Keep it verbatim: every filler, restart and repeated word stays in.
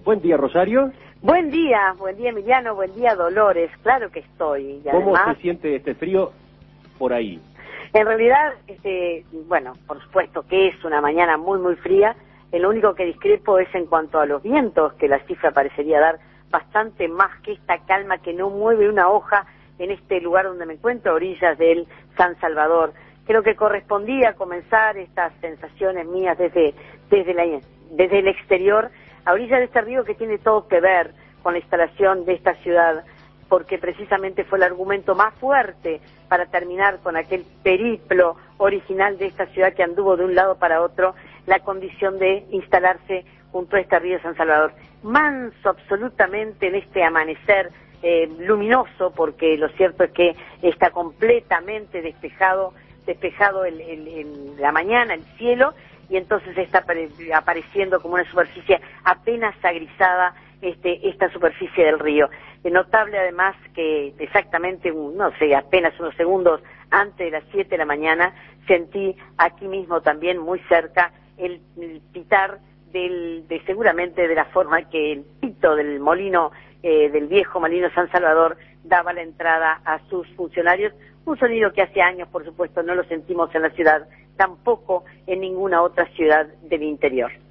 Buen día, Rosario. Buen día, buen día, Emiliano, buen día, Dolores. Claro que estoy. Y ¿Cómo además, se siente este frío por ahí? En realidad, este, bueno, por supuesto que es una mañana muy, muy fría. El único que discrepo es en cuanto a los vientos, que la cifra parecería dar bastante más que esta calma que no mueve una hoja en este lugar donde me encuentro, a orillas del San Salvador. Creo que correspondía comenzar estas sensaciones mías desde, desde, la, desde el exterior, a orillas de este río que tiene todo que ver con la instalación de esta ciudad, porque precisamente fue el argumento más fuerte para terminar con aquel periplo original de esta ciudad que anduvo de un lado para otro, la condición de instalarse junto a este río San Salvador. Manso absolutamente en este amanecer eh, luminoso, porque lo cierto es que está completamente despejado, despejado el, el, el, la mañana, el cielo, y entonces está apareciendo como una superficie apenas agrisada este, esta superficie del río. Es notable además que exactamente, un, no sé, apenas unos segundos antes de las siete de la mañana, sentí aquí mismo también muy cerca el, el pitar del, de seguramente de la forma que el pito del molino, eh, del viejo molino San Salvador, daba la entrada a sus funcionarios, un sonido que hace años, por supuesto, no lo sentimos en la ciudad, tampoco en ninguna otra ciudad del interior.